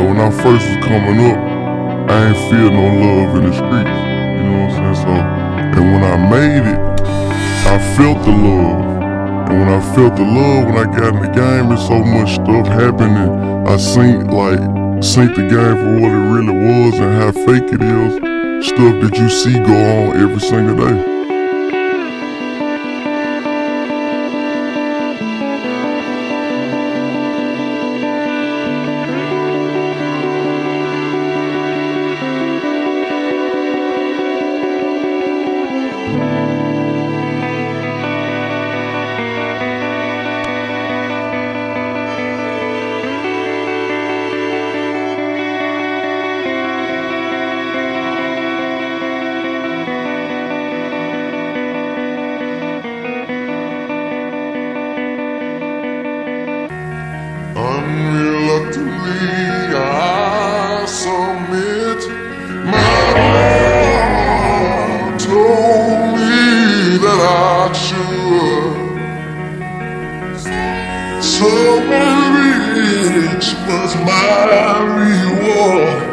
Like when I first was coming up, I ain't feel no love in the streets. You know what I'm saying? So, and when I made it, I felt the love. And when I felt the love, when I got in the game, there's so much stuff happening. I seen the game for what it really was and how fake it is. Stuff that you see go on every single day. Unreluctantly, I submit. My heart told me that I should. So reach was my reward.